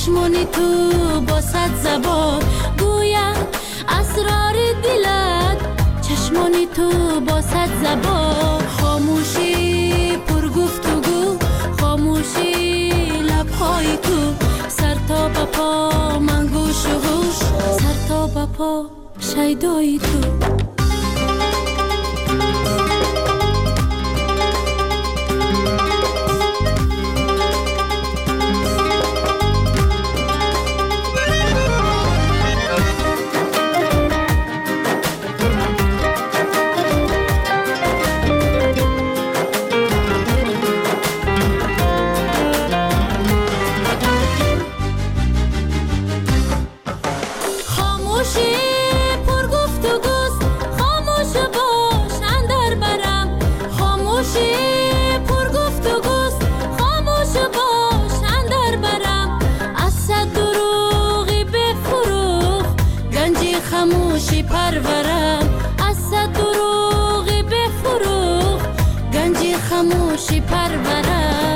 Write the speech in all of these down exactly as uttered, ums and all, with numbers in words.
چشمانی تو با صد زبان گویم اسرار دلت. چشمانی تو با صد زبان خاموشی پر گفتگو، خاموشی لبهای تو سر تا به پا من گوش و هوش، سر تا به پا شیدای تو. خاموشی پرورم از صد دروغ بفروغ، گنجی خاموشی پرورم.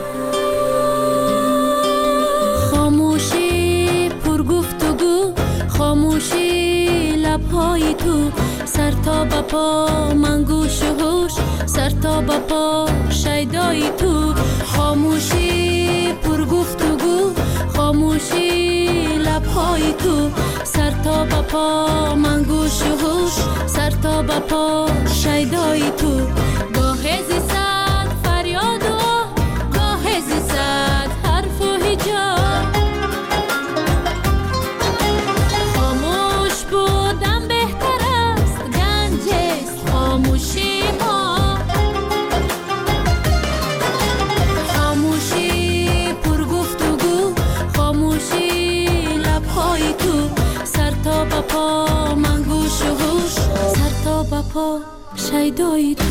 خاموشی پر گفتگو، خاموشی لبهای تو سر تا به پا من گوش و هوش، سر تا به پا شیدای تو. خاموشی پر گفتگو، خاموشی لبهای تو سر تا به پا من گوش و هوش، سر تا به پا شیدای تو. گاه زی صد فریاد و گاه زی صد حرف و هجاب، خاموش بودم بهتر است، گنج است خاموشی ما. خاموشی پر گفتگو، خاموشی لبهای تو سر تا به پا من گوش و هوش، سر تا به پا شیدای تو.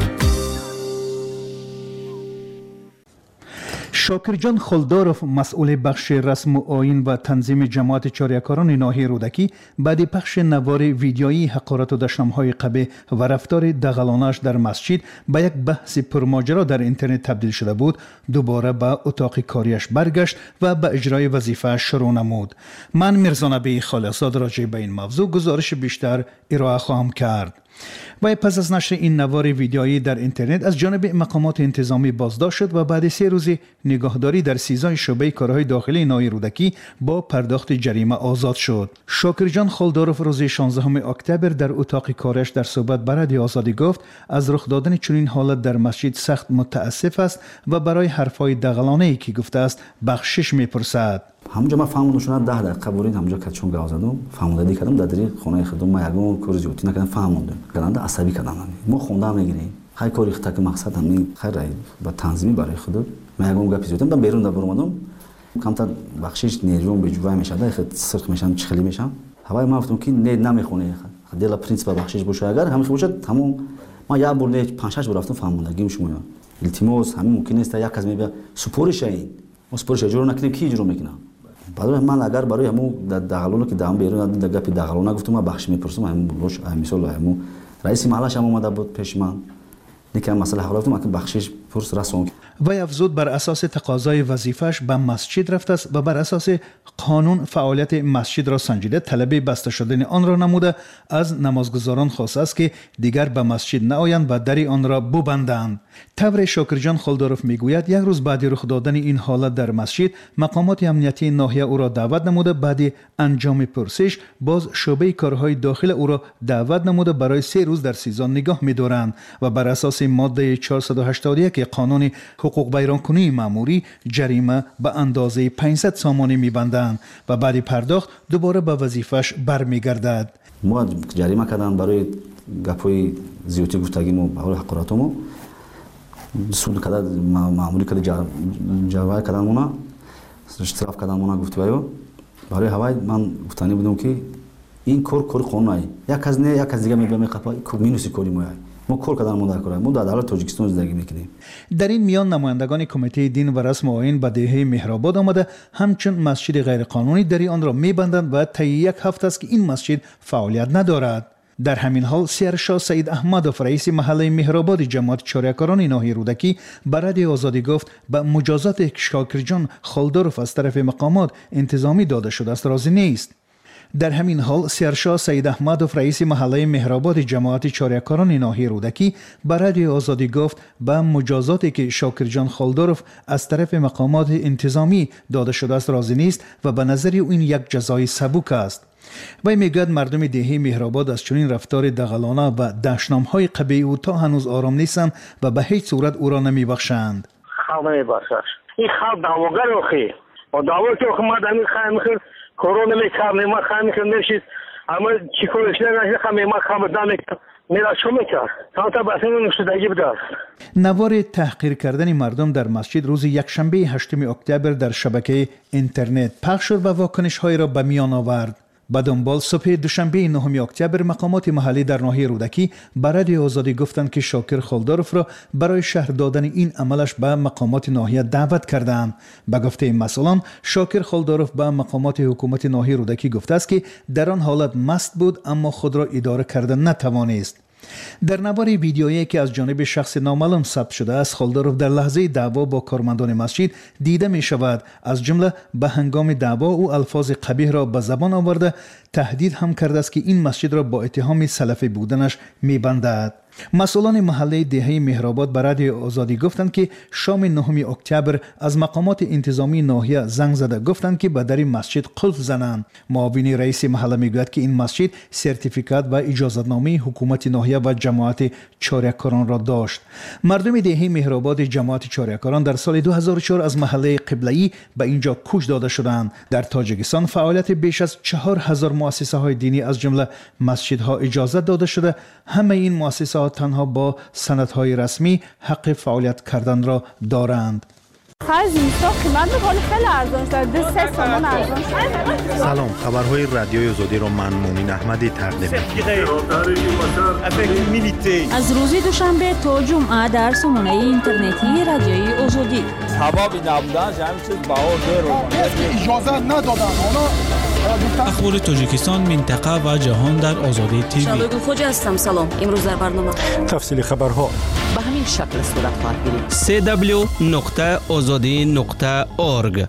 شاکرجان خلداروف مسئول بخش رسم و آیین و تنظیم جماعت چاریکاران ناحیه رودکی بعد پخش نوار ویدیویی حقارت و دشنام‌های قبیح و رفتار دغلانش در مسجد به یک بحث پرماجرا در اینترنت تبدیل شده بود، دوباره به اتاق کاریش برگشت و به اجرای وظیفه شروع نمود. من میرزا نبی خالصزاد راجع به این موضوع گزارش بیشتر ارائه خواهم کرد. و پس از نشر این نوار ویدیویی در اینترنت از جانب مقامات انتظامی بازداشت شد و بعد سه روز نگهداری در سیزده شعبه کارهای داخلی ناحیه رودکی با پرداخت جریمه آزاد شد. شاکرجان خلداروف روز شانزدهم اکتبر در اتاق کارش در صحبت با رادیو آزادی گفت از رخ دادن چنین حالت در مسجد سخت متاسف است و برای حرفهای دغلانه‌ای که گفته است بخشش می‌پرسد. همونجا من فهمیدم شون ده دقیقه برید همونجا که چون گاز دادم فهمیدم کردم در دری خونه خودم ما یگون کار زیادی نکردم فهمیدم کردم عصبی کردم ما خوندم میگیریم خیلی کاری خطا که مقصد همین خیر با تنظیمی برای خودم ما یگون گپی زدم دم بیرون دبر اومدم کمتر بخشش نیروم به جوای میشه ده خد سرخ میشم چخلی میشم هوای ما گفتم که نه نمیخونه دل پرینس با بخشش باشه اگر همین باشه تمام ما یا بر نه پنج شش بار رفتم فهمیدم گیم شما التماس همین ممکن است یک از میبه سپورش این سپورش جور نکنیم کی جور میکنه بعد من اگر برای همون دغلونه که دام بیرون در گپی دغلونه گفتم ما بخش میپرسم همون روش مثلا همون رئیس محلش هم اومده بود پیش من نیکم مسئله حل گفتم که بخشش پرس رسون و افزود بر اساس تقاضای وظیفش به مسجد رفته است و بر اساس قانون فعالیت مسجد را سنجیده طلب بسته شدن آن را نموده از نمازگزاران خواسته است که دیگر به مسجد نآیند و در آن را ببندند. طور شاکرجان خلداروف میگوید یک روز بعد رخ دادن این حالت در مسجد مقامات امنیتی ناحیه او را دعوت نموده بعد انجام پرسش باز شعبه کارهای داخل او را دعوت نموده برای سه روز در سیزان نگاه می‌دارند و بر اساس ماده چهارصد و هشتاد و یک قانون حقوق بیانکنی مأموری جریمه به اندازه پانصد سامانی می‌بندند و بعد پرداخت دوباره به وظیفش برمیگردد. ما جریمه کردن برای گپای زیوتی گفتگیمو برای حقارتمو سود کردن مأموری کردن جواب کردن اونا اشتراف کردن اونا گفتگیو برای هوای من گفتنی بودم که این کار کار قانونی یک از نه یک از دیگه میبرم قپای مینوسی کاری ما ما کار کردن ما در کار ما در دولت تاجیکستان زندگی میکنیم. در این میان نمایندگان کمیته دین و رسم و آیین به دهه مهرآباد آمده همچون مسجد غیر قانونی در آن را میبندند و تا یک هفته است که این مسجد فعالیت ندارد. در همین حال سیرشاه سعید احمدوف رئیس محله مهرآباد جماعت چاریکاران ناحیه رودکی به رادیو آزادی گفت به مجازات که شاکرجان خالدروف از طرف مقامات انتظامی داده شده است راضی نیست. در همین حال سیرشاه سعید احمدوف رئیس محله مهرآباد جماعت چاریکاران ناحیه رودکی به رادیو آزادی گفت به مجازاتی که شاکرجان خالدروف از طرف مقامات انتظامی داده شده است راضی نیست و به نظر او این یک جزای سبک است. وی میگوید مردم دهه مهرآباد از چنین رفتار دغلانه و دشنام‌های قبیح او تا هنوز آرام نیستند و به هیچ صورت او را نمیبخشند. خلق نمیبخشد. این خلق دعواگر اخی و دعوا که ما دمی خواهیم میکنیم کرونا میکنیم ما خواهیم میکنیم نشید اما چی کنش نگه خواهیم ما خواهیم دمی میرا شو میکرد تا تا بسیم نشدگی بده است. نوار تحقیر کردن مردم در مسجد روز یکشنبه هشتم اکتبر در شبکه اینترنت پخش شد و واکنش‌های را به میان آورد. به دنبال صبح دوشنبه نهم اکتبر مقامات محلی در ناحیه رودکی به رادیو آزادی گفتند که شاکر خالدروف را برای شرح دادن این عملش به مقامات ناحیه دعوت کردند. به گفته مسئولان شاکر خالدروف به مقامات حکومت ناحیه رودکی گفته است که در آن حالت مست بود اما خود را اداره کردن نتوانست. در نوار ویدیویی که از جانب شخص نامعلوم ثبت شده است خالدروف در لحظه دعوا با کارمندان مسجد دیده می شود. از جمله به هنگام دعوا او الفاظ قبیح را به زبان آورده تهدید هم کرده است که این مسجد را با اتهام سلفی بودنش می بندد. مسئولان محله دهه مهرآباد به رادیو آزادی گفتند که شام نهم اکتبر از مقامات انتظامی ناحیه زنگ زده گفتند که به در مسجد قلف زنند. معاون رئیس محله میگوید که این مسجد سرتیفیکات و اجازتنامه حکومت ناحیه و جماعت چاریکاران را داشت. مردم دهه مهرآباد جماعت چاریکاران در سال دو هزار و چهار از محله قبله‌ای به اینجا کوچ داده شدند. در تاجیکستان فعالیت بیش از چهار هزار مؤسسه های دینی از جمله مسجدها اجازه داده شده. همه این مؤسسه تنها با سندهای رسمی حق فعالیت کردن را دارند. سلام، خبرهای رادیوی آزادی را من مومن احمدی تقدیم می‌کنم. از روز دوشنبه تا جمعه در سامانه اینترنتی رادیوی آزادی. حبابی نبودن همین چیز بهار داره. اجازه ندادن. اخبار تاجیکستان، منطقه و جهان در آزادی تیوی. شادو خوجا هستم. سلام. امروز در برنامه تفصیل خبرها به همین شکل صورت خواهد گرفت. سی دبلیو نقطه آزادی نقطه اورگ.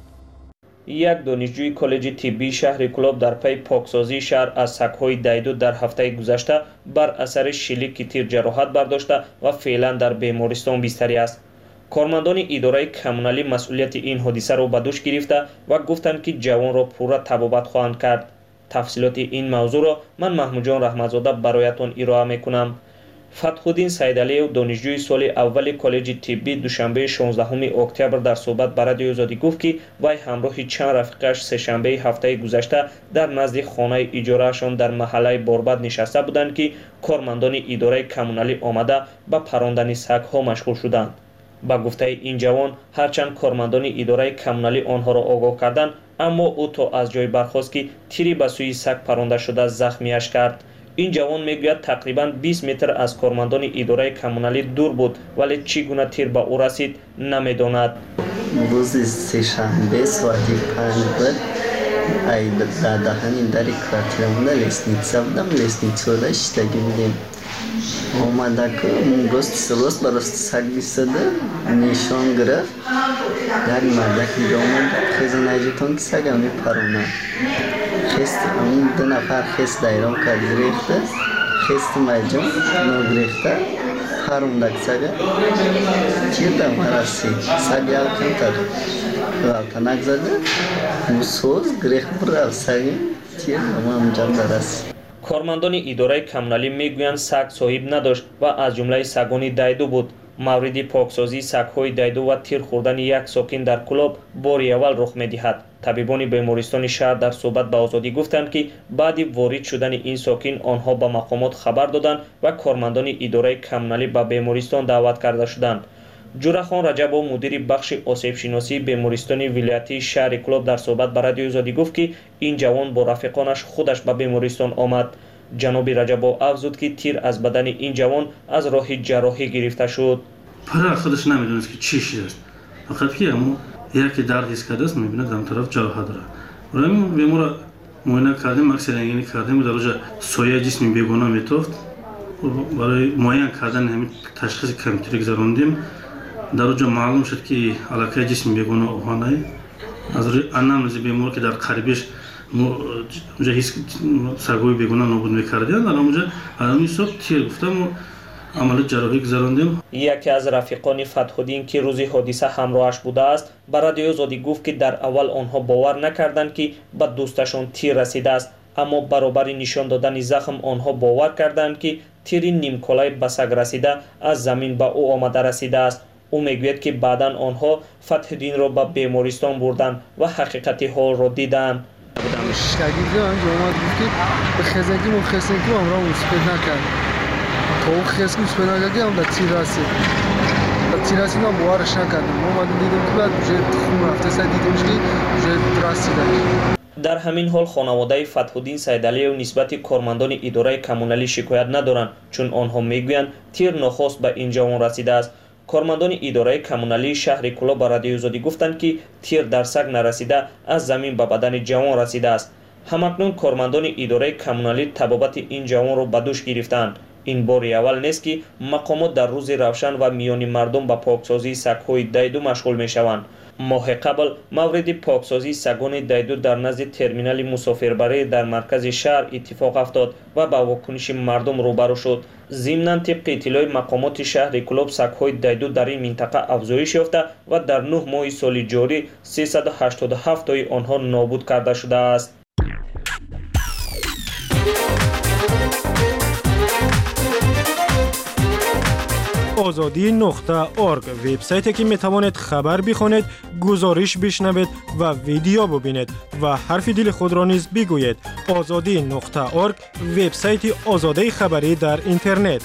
یک دانشجوی کالج طبی شهر کلاب در پی پاکسازی شهر از سگ‌های دیدو در هفته گذشته بر اثر شلیک تیر جراحت برداشته و فعلا در بیمارستان بستری است. کارمندان اداره کمونالی مسئولیت این حادثه را به دوش گرفته و گفتند که جوان را پورا تبابت خواهند کرد. تفصیلات این موضوع را من محمود جان رحمتزاده برایتان ارائه میکنم. فتح‌الدین سیدعلی دانشجوی سال اول کالج طبی دوشنبه شانزدهم اکتبر در صحبت با رادیو آزادی گفت که وی همراه چند رفیقش سه‌شنبه هفته گذشته در نزد خانه اجارهشان در محله باربد نشسته بودند که کارمندان اداره کمونالی آمده به پراندن سگ‌ها مشغول شدند. با گفته این جوان هرچند کارمندان اداره کمونالی آنها را آگاه کردند اما او تا از جای برخاست که تیری به سوی سگ پرانده شده زخمیش کرد. این جوان میگوید تقریبا بیست متر از کارمندان اداره کمونالی دور بود ولی چگونه تیر به او رسید نمیداند. روز سه‌شنبه ساعت پنج بود ای در دهن در کوارترمون لسنیتسا بودم. لسنیتسا داشتگی بودیم آمده که راست سراست براست سگ بیستده نشان گرفت یک مردک اینجا آمد خیز نجیتان که سگ همی پرونه خیست اون دو نفر خیست دایرام کرد گرفته خیست مجموع نگرفته پرونده که سگه تیر دم رسید سگ یال کنتر والکنک زده موسوز گرفت برای سگه تیر دم همجا درست. کارمندان اداره کمونالی میگویند سگ صاحب نداشت و از جمله سگان دیدو بود. مورد پاکسازی سگ‌های دیدو و تیر خوردن یک ساکن در کلاب باری اول رخ می‌دهد. طبیبان بیمارستان شهر در صحبت با آزادی گفتند که بعد وارد شدن این ساکن آنها به مقامات خبر دادند و کارمندان اداره کمونالی به بیمارستان دعوت کرده شدند. جورخان رجب مدیر بخش آسیب شناسی بیمارستان ولایتی شهر کلاب در صحبت با رادیو آزادی گفت که این جوان با رفیقانش خودش به بیمارستان آمد. جناب رجب افزود که تیر از بدن این جوان از راه جراحی گرفته شد. پدر خودش نمیدونست که چی شده است. فقط که اما یکی درد حس کرده است میبینه در طرف جراحت داره. برای بیمار معاینه کردیم، عکس رنگینی کردیم، در اونجا سایه جسم بیگناه میتافت. برای معاینه کردن همین تشخیص کامپیوتری گذراندیم. در اونجا معلوم شد که علاقه جسم بیگناه اوهانه. از روی انامنز بیمار که در قریبش اونجا هیچ سرگوی بیگناه نابود میکردیم. در اونجا آدمی صبح تیر گفتم عمل جراحی گذراندیم. یکی از رفیقان فتح‌الدین که روز حادثه همراهش بوده است به رادیو آزادی گفت که در اول آنها باور نکردند که به دوستشان تیر رسیده است، اما برابر نشان دادن زخم آنها باور کردند که تیر نیمکولای به سگ رسیده از زمین به او آمده رسیده است. او میگوید که بعدا آنها فتح‌الدین را به بیمارستان بردند و حقیقت حال را دیدند. شاگردی آنجا اومد گفت که به خزنگی و خزنگی هم را مسپید نکرد. تا او خزنگی مسپید نکردی هم در تیر رسید. در تیر رسید هم بوارش نکردیم. ما اومدیم دیدیم که بعد جه خون رفته سر دیدیمش که جه رسیدن. در همین حال خانواده فتح‌الدین سیدعلی و نسبت کارمندان اداره کمونالی شکایت ندارند، چون آنها میگویند تیر ناخواست به این جوان رسیده است. کارمندان اداره کمونالی شهر کلوب به رادیو آزادی گفتند که تیر در سگ نرسیده از زمین به بدن جوان رسیده است. همکنون کارمندان اداره کمونالی طبابت این جوان را به دوش گرفتند. این بار اول نیست که مقامات در روز روشن و میان مردم به پاکسازی سگ‌های دیدو مشغول میشوند. ماه قبل مورد پاکسازی سگان دیدو در نزد ترمینال مسافربری در مرکز شهر اتفاق افتاد و با واکنش مردم روبرو شد. ضمناً طبق اطلاع مقامات شهر کلوب سگ‌های دیدو در این منطقه افزایش یافته و در نه ماه سال جاری سیصد و هشتاد و هفت تای آنها نابود کرده شده است. آزادی نقطه ارگ وبسایتی که می توانید خبر بخوانید، گزارش بشنوید و ویدیو ببینید و حرف دل خود را نیز بگویید. آزادی نقطه ارگ وبسایت آزادی خبری در اینترنت.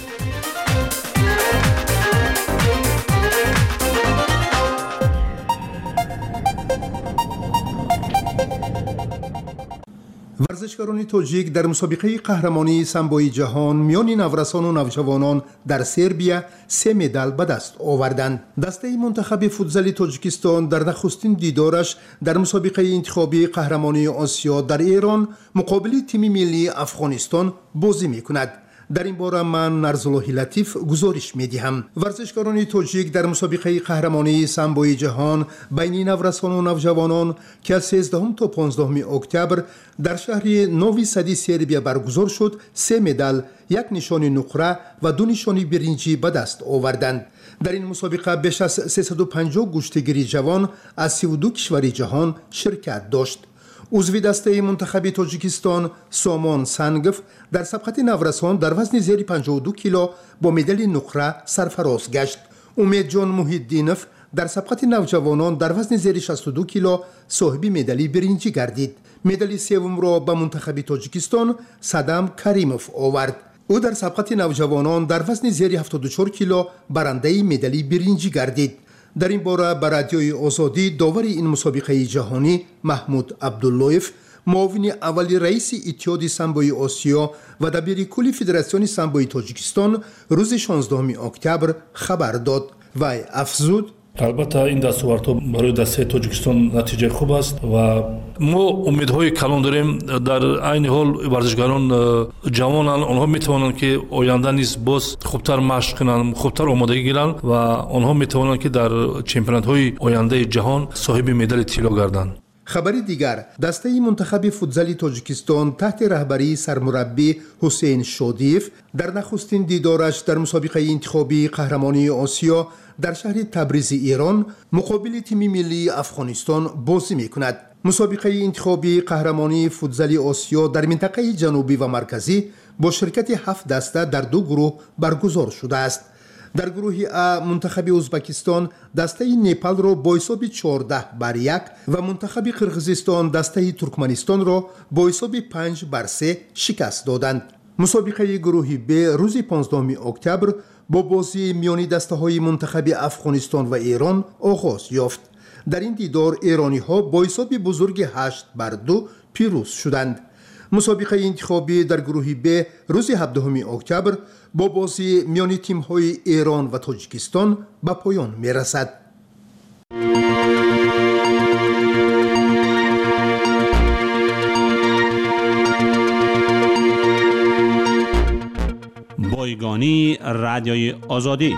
ورزشکاران تاجیک در مسابقه قهرمانی سامبوی جهان میان نورسان و نوجوانان در سربیا سه مدال به دست آوردند. دسته منتخب فوتبال تاجیکستان در نخستین دیدارش در مسابقه انتخابی قهرمانی آسیا در ایران مقابل تیم ملی افغانستان بازی میکند. در این باره من نرزالله لطیف گزارش میدهم. ورزشکاران تاجیک در مسابقه قهرمانی سامبوی جهان بین نورسان و نوجوانان که از سیزدهم تا پانزدهم اکتبر در شهر نوی سدی سربیا برگزار شد سه مدال، یک نشان نقره و دو نشان برنجی به دست آوردند. در این مسابقه بیش از سیصد و پنجاه گشتگیر جوان از سی و دو کشور جهان شرکت داشت. عضو دسته منتخب تاجیکستان سامان سنگف در سبقت نورسان در وزن زیر پنجاه و دو کیلو با مدال نقره سرفراز گشت. امید جان محیدینف در سبقت نوجوانان در وزن زیر شصت و دو کیلو صاحب مدال برنجی گردید. مدال سوم را به منتخب تاجیکستان صدام کریموف آورد. او در سبقت نوجوانان در وزن زیر هفتاد و چهار کیلو برنده مدال برنجی گردید. در این باره به رادیوی آزادی داور این مسابقه جهانی محمود عبداللهیف، معاون اول رئیس اتحاد سامبوی آسیا و دبیر کل فدراسیون سامبوی تاجیکستان روز شانزدهم اکتبر خبر داد و افزود: البته این دستاوردها برای دسته تاجیکستان نتیجه خوب است و ما امیدهای کلان داریم. در عین حال ورزشکاران جوانان آنها میتوانند که آینده نیز باز خوبتر مشق کنند، خوبتر آمادگی گیرند و آنها میتوانند که در چمپیونات های آینده جهان صاحب مدال طلا گردند. خبر دیگر، دسته منتخب فوتبال تاجیکستان تحت رهبری سرمربی حسین شادیف در نخستین دیدارش در مسابقه انتخابی قهرمانی آسیا در شهر تبریز ایران مقابل تیم ملی افغانستان بازی میکند. مسابقه انتخابی قهرمانی فوتبال آسیا در منطقه جنوبی و مرکزی با شرکت هفت دسته در دو گروه برگزار شده است. در گروه ا منتخب ازبکستان دسته نپال را با حساب چهارده بر یک و منتخب قرقیزستان دسته ترکمنستان را با حساب پنج بر سه شکست دادند. مسابقه گروه ب روز پانزدهم اکتبر با بازی میانی دسته های منتخب افغانستان و ایران آغاز یافت. در این دیدار ایرانی ها با حساب بزرگ هشت بر دو پیروز شدند. مسابقه انتخابی در گروه ب روز هفدهم اکتبر با بازی میان تیم های ایران و تاجیکستان به پایان می رسد. رادیوی آزادی.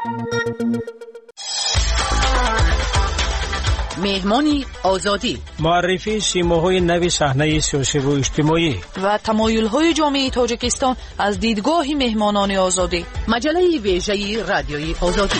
مهمانی آزادی، معرفی سیماهای نوی صحنه سیاسی و اجتماعی و تمایل‌های جامعه تاجیکستان از دیدگاه مهمانان آزادی. مجله ویژه رادیوی آزادی.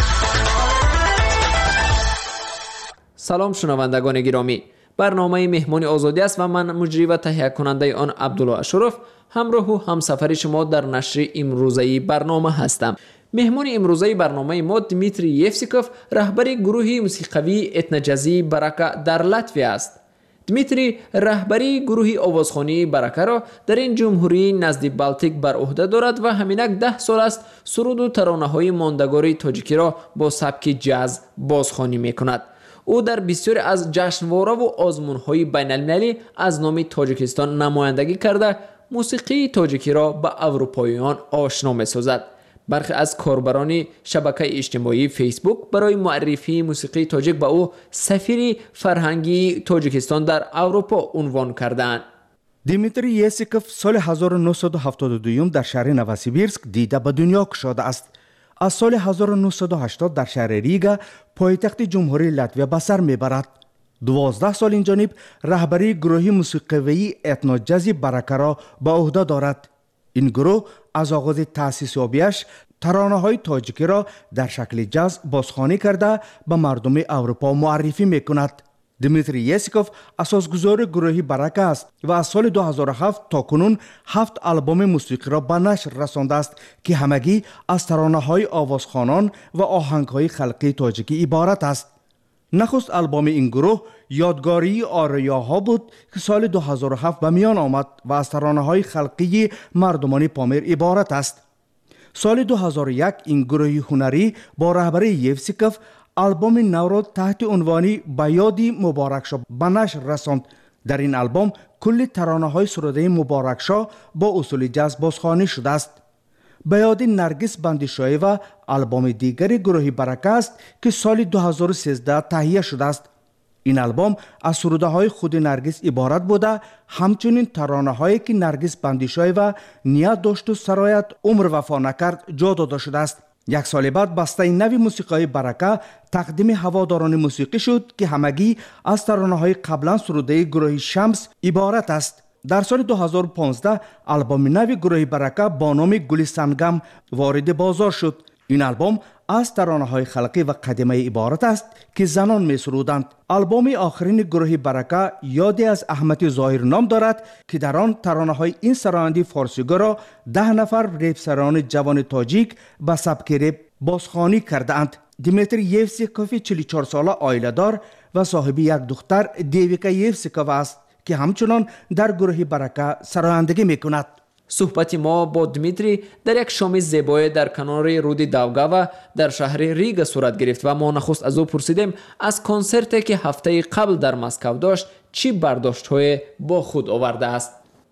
سلام شنوندگان گرامی، برنامه مهمانی آزادی است و من مجری و تهیه کننده آن عبدالله اشرف همراه و همسفر شما در نشر امروزه برنامه هستم. مهمان امروزه برنامه ما دمیتری یفسیکوف، رهبر گروه موسیقی اتنجازی برکه در لاتویا است. دمیتری رهبری گروه آوازخوانی برکه را در این جمهوری نزد بالتیک بر عهده دارد و همینک ده سال است سرود و ترانه های ماندگار تاجیکی را با سبک جاز بازخوانی می کند. او در بسیاری از جشنواره و آزمون‌های بین‌المللی از نام تاجیکستان نمایندگی کرده موسیقی تاجیکی را به اروپاییان آشنا می‌سازد. برخی از کاربران شبکه اجتماعی فیسبوک برای معرفی موسیقی تاجیک به او سفیر فرهنگی تاجیکستان در اروپا عنوان کردند. دمیتری یفسیکوف سال هزار و نهصد و هفتاد و دو در شهر نوسیبیرسک دیده به دنیا گشاده است. از سال هزار و نهصد و هشتاد در شهر ریگا پایتخت جمهوری لاتویا به سر میبرد. دوازده سال این جانب رهبری گروه موسیقی اتنوجازی برکه را به عهده دارد. این گروه از آغاز تأسیس یابیش ترانه های تاجیکی را در شکل جاز بازخوانی کرده به مردم اروپا معرفی میکند. دمیتری یفسیکوف اساسگزار گروه برکه است و از سال دو هزار و هفت تا کنون هفت آلبوم موسیقی را به نشر رسانده است که همگی از ترانه های آوازخوانان و آهنگ های خلقی تاجیکی عبارت است. نخست آلبوم این گروه یادگاری آریاها بود که سال دو هزار و هفت به میان آمد و از ترانه های خلقی مردمان پامیر عبارت است. سال دو هزار و یک این گروه هنری با رهبری یفسیکوف آلبوم نو را تحت عنوانی به یاد مبارک شاه به نشر رساند. در این آلبوم کل ترانه های سروده مبارک شاه با اصول جاز بازخوانی شده است. به یاد نرگس بندیشاهی و آلبوم دیگر گروه برکه است که سال دو هزار و سیزده تهیه شده است. این آلبوم از سروده های خود نرگس عبارت بوده، همچنین ترانه هایی که نرگس بندیشاهی و نیت داشت و سرایت عمر وفا نکرد جا داده شده است. یک سال بعد بسته نوی موسیقی برکه تقدیم هواداران موسیقی شد که همگی از ترانه های قبلا سروده گروه شمس عبارت است. در سال دو هزار و پانزده آلبوم نوی گروه برکه با نام گل سنگم وارد بازار شد. این آلبوم از ترانه های خلقی و قدیمی عبارت است که زنان می سرودند. آلبوم آخرین گروه برکه یادی از احمد ظاهر نام دارد که در آن ترانه های این سرایندی فارسیگو را ده نفر ریپسران جوان تاجیک به سبک ریپ بازخوانی کرده اند. دمیتری یفسیکوف چهل و چهار ساله عائله دار و صاحب یک دختر دیویکا یفسیکوف است که همچنان در گروه برکه سرایندگی می کند. صحبت ما با دمیتری در یک شام زیبای در کنار رود داوگاوا در شهر ریگا صورت گرفت و ما نخست از او پرسیدیم از کنسرتی که هفته قبل در مسکو داشت چی برداشت‌های با خود آورده است.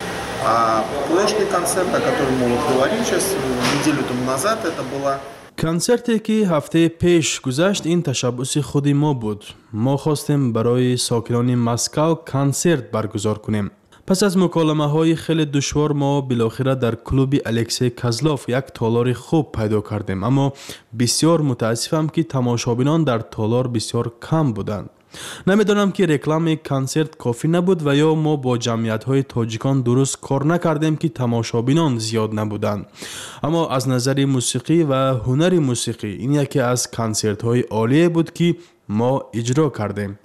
Прошлый концерт, о котором мы говорили сейчас неделю тому назад, это была کنسرتی که هفته پیش گذشت این تشبث خود ما بود. ما خواستیم برای ساکنان مسکو کنسرت برگزار کنیم. پس از مکالمه های خیلی دشوار ما بالاخره در کلوب الکسی کازلاف یک تالار خوب پیدا کردیم، اما بسیار متاسفم که تماشابینان در تالار بسیار کم بودند. نمیدانم که رکلام کنسرت کافی نبود و یا ما با جمعیت های تاجیکان درست کار نکردیم که تماشابینان زیاد نبودند. اما از نظر موسیقی و هنر موسیقی این یکی از کنسرت های عالی بود که ما اجرا کردیم.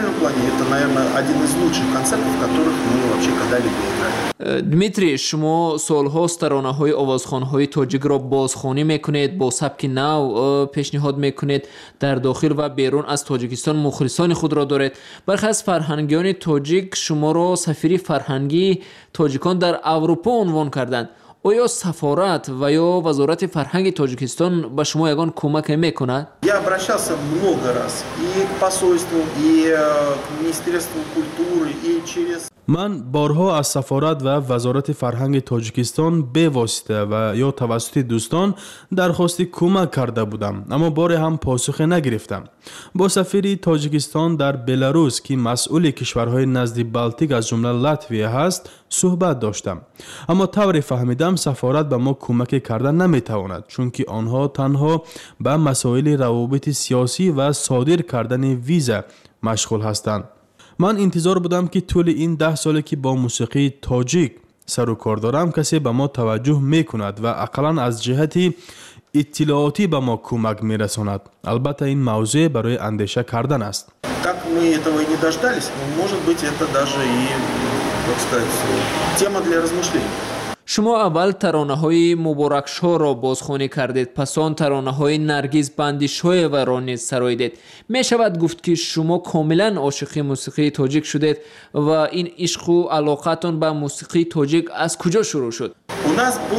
دمیتری، شما سالهاست ترانه های آوازخوان های تاجیک را بازخوانی میکنید، با سبک نو پیشنهاد میکنید، در داخل و بیرون از تاجیکستان مخلصان خود را دارید. برخی از فرهنگیان تاجیک شما را سفیر فرهنگی تاجیکان در اروپا عنوان کردند. آیا سفارت و یا وزارت فرهنگ تاجیکستان به شما یگان کمک میکند؟ Я обращался много раз и к посольству, и к Министерству культуры, и через من بارها از سفارت و وزارت فرهنگ تاجیکستان به واسطه و یا توسط دوستان درخواست کمک کرده بودم، اما بار هم پاسخ نگرفتم. با سفیر تاجیکستان در بلاروس که مسئول کشورهای نزد بالتیک از جمله لاتویه هست صحبت داشتم، اما طوری فهمیدم سفارت به ما کمک کردن نمیتواند، چون که آنها تنها به مسائل روابط سیاسی و صادر کردن ویزا مشغول هستند. من انتظار بودم که طول این ده ساله که با موسیقی تاجیک سر و کار دارم کسی به ما توجه میکند و اقلا از جهت اطلاعاتی به ما کمک میرساند. البته این موضوع برای اندیشه کردن است. Как мы этого и не дождались, может быть, это даже и, так сказать, тема для размышлений. شما اول ترانه‌های مبارک شاه را بازخوانی کردید، پس آن ترانه‌های نرگس بندی شاه و را نیز سراییدید. می شود گفت که شما کاملا عاشق موسیقی تاجیک شدید و این عشق و علاقتان به موسیقی تاجیک از کجا شروع شد؟ У нас был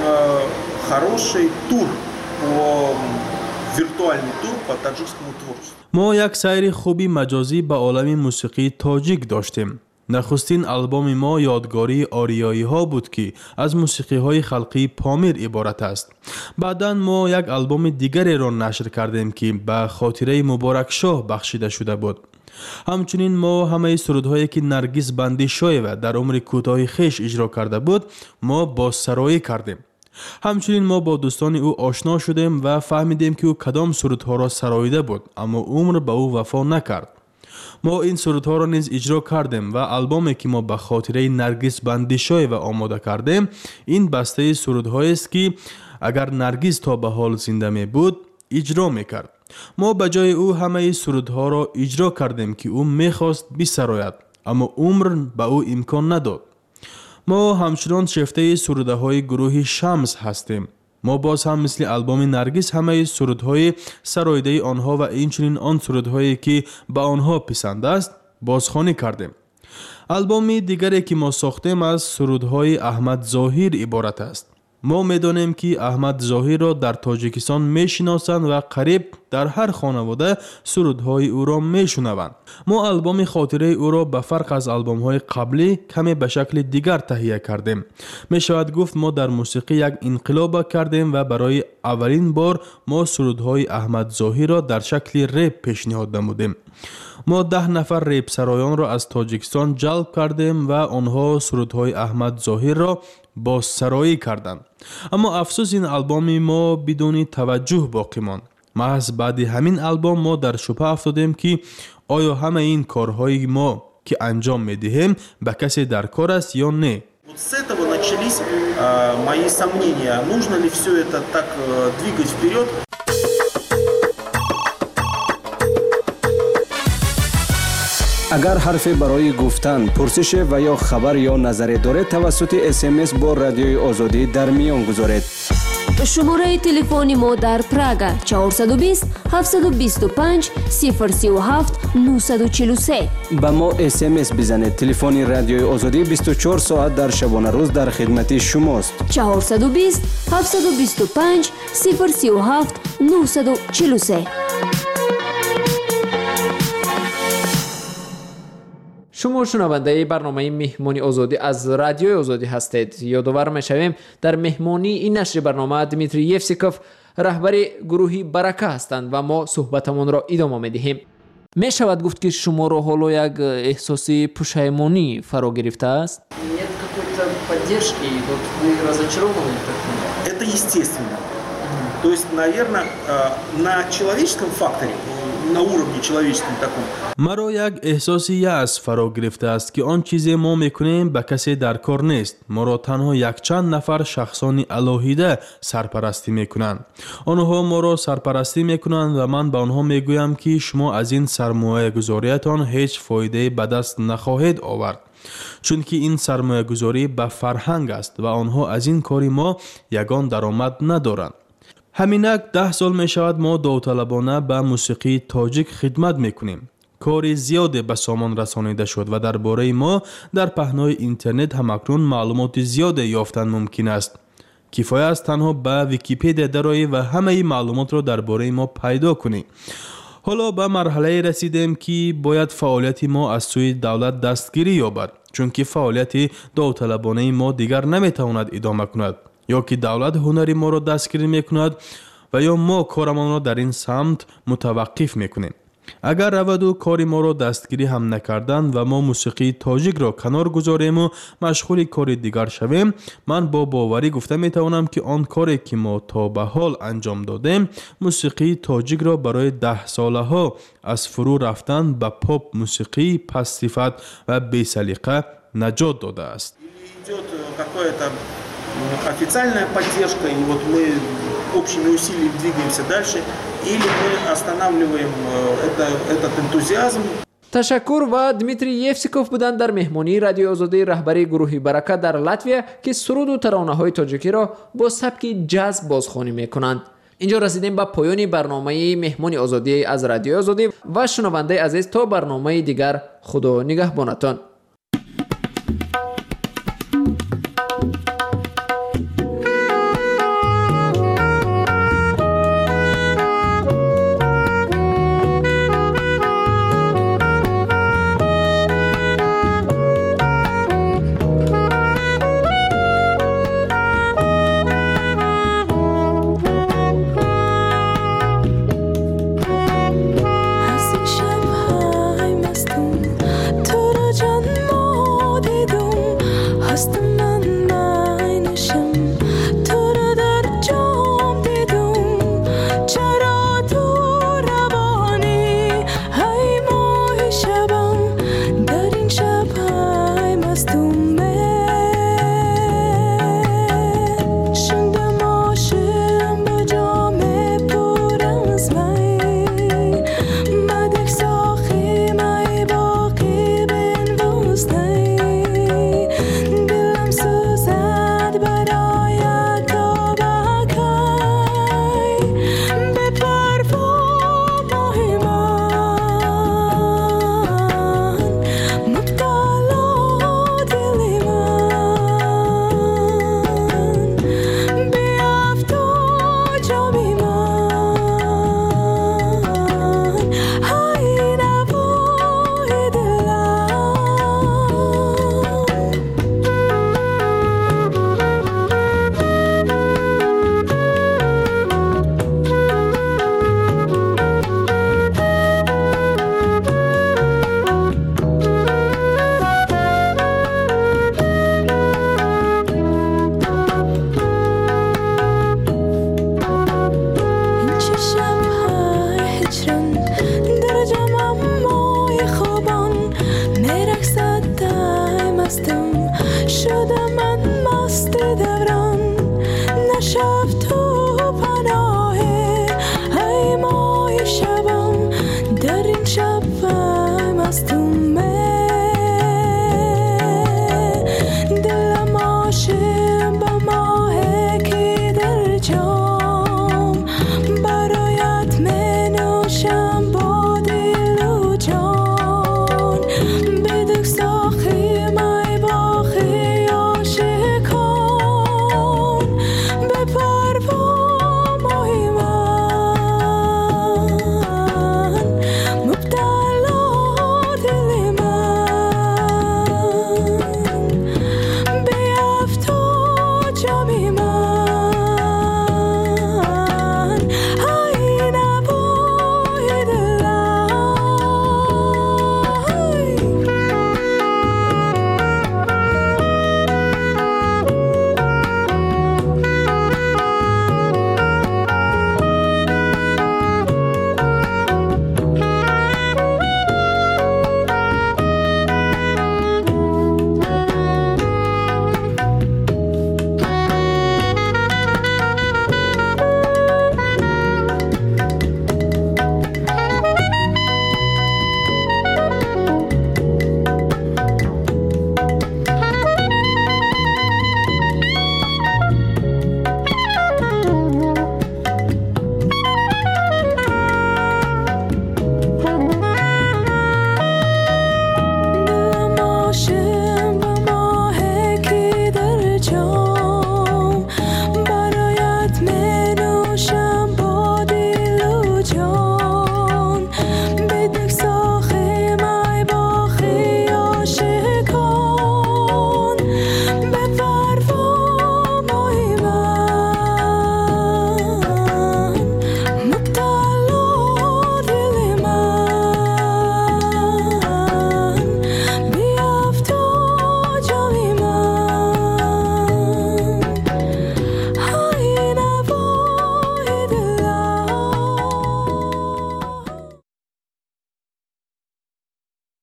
хороший тур по виртуальный тур по таджикскому творчеству. ما یک سیر خوبی مجازی به عالم موسیقی تاجیک داشتیم. نخستین آلبوم ما یادگاری آریایی ها بود که از موسیقی های خلقی پامیر عبارت است. بعداً ما یک آلبوم دیگری را نشر کردیم که به خاطره مبارک شاه بخشیده شده بود. همچنین ما همه سرودهایی که نرگس بندی شاه و در عمر کوتاه خیش اجرا کرده بود ما بازسرایی کردیم. همچنین ما با دوستان او آشنا شدیم و فهمیدیم که او کدام سرودها را سراییده بود، اما عمر به او وفا نکرد. ما این سرودها را نیز اجرا کردیم و آلبومی که ما به خاطره نرگس بندی شاه و آماده کردیم این بسته سرودهایی است که اگر نرگس تا به حال زنده می بود اجرا می کرد. ما به جای او همه سرودها را اجرا کردیم که او می خواست بسراید، اما عمر به او امکان نداد. ما همچنان شیفته سروده های گروه شمس هستیم. ما باز هم مثل آلبوم نرگس همه سرودهای سراییده آنها و اینچنین آن سرودهایی که به آنها پسند است بازخوانی کردیم. آلبوم دیگری که ما ساختیم از سرودهای احمد ظاهر عبارت است. ما میدانیم که احمد ظاهر را در تاجیکستان میشناسند و قریب در هر خانواده سرودهای او را میشنوند. ما آلبوم خاطره او را به فرق از آلبوم‌های قبلی کمی به شکل دیگر تهیه کردیم. می شود گفت ما در موسیقی یک انقلاب کردیم و برای اولین بار ما سرودهای احمد ظاهر را در شکل رپ پیشنهاد نمودیم. ما ده نفر ریپ سرایان را از تاجیکستان جلب کردیم و آنها سرودهای احمد ظاهر را باز سرایی کردند. اما افسوس این آلبوم ما بدون توجه باقی ماند. محض بعد همین آلبوم ما در شبهه افتادیم که آیا همه این کارهای ما که انجام میدهیم به کسی در کار است یا نه. Вот с этого начались э, мои сомнения, нужно ли все это так э, двигать вперед. اگر حرفی برای گفتن، پرسش و یا خبر یا نظری دارید توسط اس ام اس با رادیوی آزادی در میان گذارید. شماره تلفن ما در پراگ چهارصد و بیست هفتصد و بیست و پنج صفر سی و هفت نهصد و چهل و سه. با ما اس ام اس بزنید. تلفن رادیوی آزادی بیست و چهار ساعت در شبانه روز در خدمت شماست. چهارصد و بیست هفتصد و بیست و پنج صفر سی و هفت نهصد و چهل و سه. شما شنونده برنامه مهمانی آزادی از رادیوی آزادی هستید. یادآور می‌شویم در مهمانی این نشر برنامه دمیتری یفسیکوف رهبر گروهی برکه هستند و ما صحبتمان را ادامه می‌دهیم. می شود گفت که شما را حالا یک احساس پشیمانی فرا گرفته است؟ Нет какой-то поддержки, вот вы разочарованы как-то? Это естественно. То есть, наверное, на человеческом факторе, на уровне человеческом таком. مرا یک احساسی یأس فرا گرفته است که آن چیزی ما میکنیم به کسی در کار نیست. ما را تنها یک چند نفر شخصان الهیده سرپرستی میکنند. آنها ما را سرپرستی میکنند و من به آنها میگویم که شما از این سرمایه گذاریتان هیچ فایده به دست نخواهید آورد. چون که این سرمایه گذاری به فرهنگ است و آنها از این کاری ما یگان درآمد ندارند. همینک ده سال می شود ما داوطلبانه به موسیقی تاجیک خدمت میکنیم. کار زیادی به سامان رسانیده شد و درباره ما در پهنای اینترنت هم اکنون معلومات زیادی یافتن ممکن است. کفایت است تنها به ویکی‌پدیا درآیی و همه معلومات را درباره ما پیدا کنی. حالا به مرحله رسیدیم که باید فعالیت ما از سوی دولت دستگیری یابد. چون که فعالیت داوطلبانه ما دیگر نمیتواند ادامه کند یا که دولت هنری ما را دستگیری میکند و یا ما کارمان را در این سمت متوقف میکنیم. اگر رود و کاری ما را دستگیری هم نکردن و ما موسیقی تاجیک را کنار گذاریم و مشغول کار دیگر شویم، من با باوری گفته میتوانم که آن کاری که ما تا به حال انجام دادیم موسیقی تاجیک را برای ده ساله ها از فرو رفتن به پاپ موسیقی پس صفت و بی سلیقه نجات داده است. Официальная поддержка, и вот мы общими усилиями двигаемся дальше, или мы останавливаем это, этот энтузиазм. تشکر و دمیتری یفسیکوف بودند در مهمانی رادیو آزادی رهبری گروه برکت در لاتویا که سرود و ترانه های تاجیکی را با سبک جاز بازخوانی میکنند. اینجا رسیدیم به پایان برنامه مهمانی آزادی از رادیو آزادی و شنونده عزیز تا برنامه دیگر خدا نگهبانتان.